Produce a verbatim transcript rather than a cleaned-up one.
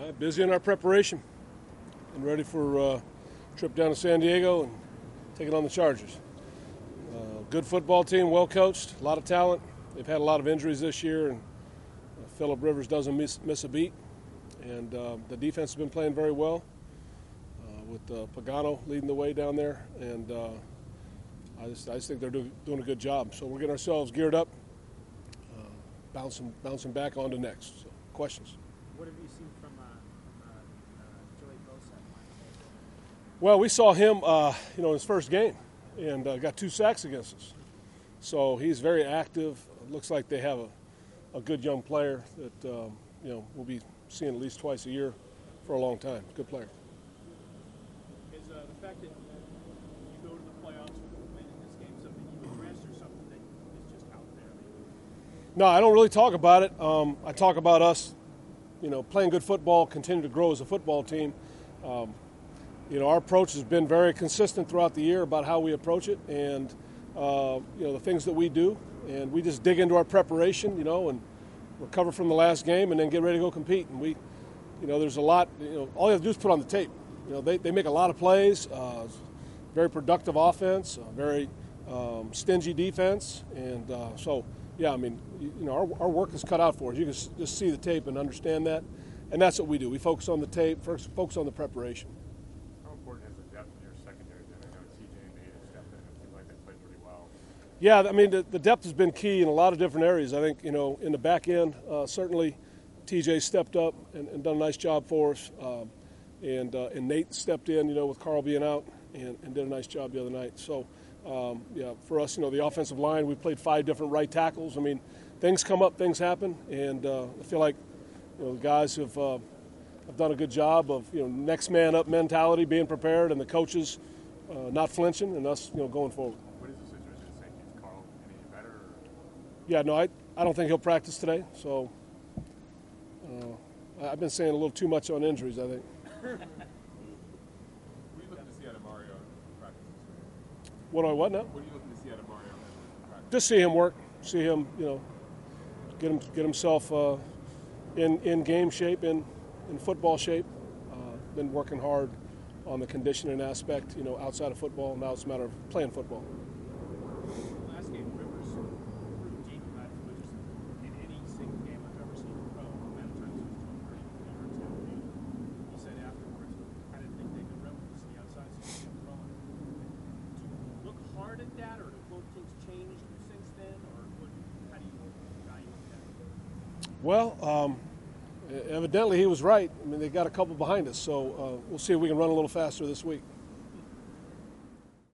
Uh, busy in our preparation and ready for a uh, trip down to San Diego and taking on the Chargers. Uh, good football team, well coached, a lot of talent. They've had a lot of injuries this year, and uh, Phillip Rivers doesn't miss, miss a beat. And uh, the defense has been playing very well uh, with uh, Pagano leading the way down there. And uh, I, just, I just think they're do, doing a good job. So we're getting ourselves geared up, uh, bouncing, bouncing back on to next. So, questions? What have you seen from uh, uh, uh, Joey Bosa? Well, we saw him, uh, you know, in his first game, and uh, got two sacks against us. So he's very active. It looks like they have a, a good young player that um, you know we'll be seeing at least twice a year for a long time. Good player. Is uh, the fact that you go to the playoffs winning this game something you address or something that is just out there? No, I don't really talk about it. Um, I talk about us, you know, playing good football, continue to grow as a football team. Um, you know, our approach has been very consistent throughout the year about how we approach it and, uh, you know, the things that we do. And we just dig into our preparation, you know, and recover from the last game and then get ready to go compete. And we, you know, there's a lot, you know, all you have to do is put on the tape. You know, they, they make a lot of plays, uh, very productive offense, uh, very um, stingy defense. And uh, so, yeah, I mean, you know, our, our work is cut out for us. You can just see the tape and understand that. And that's what we do. We focus on the tape, first focus on the preparation. How important is the depth in your secondary? Then I know T J and Nate have stepped in. It seems like they played pretty well. Yeah, I mean, the, the depth has been key in a lot of different areas. I think, you know, in the back end, uh, certainly T J stepped up and, and done a nice job for us. Um, and, uh, and Nate stepped in, you know, with Carl being out and, and did a nice job the other night. So, um, yeah, for us, you know, the offensive line, we played five different right tackles. I mean, things come up, things happen. And uh, I feel like, you know, the guys have, uh, have done a good job of, you know, next man up mentality, being prepared, and the coaches uh, not flinching and us, you know, going forward. What is the situation at safety? Is Carl any better? Or? Yeah, no, I, I don't think he'll practice today. So uh, I've been saying a little too much on injuries, I think. What are you looking to see out of Mario in practice? What do I what now? What are you looking to see out of Mario in practice? Just see him work, see him, you know, get him get himself uh, in in game shape, in in football shape. Uh, been working hard on the conditioning aspect, you know, outside of football. Now it's a matter of playing football. Last game, Rivers threw deep left, which is in any single game I've ever seen him throw. The amount of times he was throwing pretty yards out. He said afterwards, I didn't think they could run with this on the outside, so he kept throwing. Do you look hard at that, or have both teams changed since then, or what, how do you evaluate that? Well, um, evidently he was right. I mean, they got a couple behind us, so uh, we'll see if we can run a little faster this week.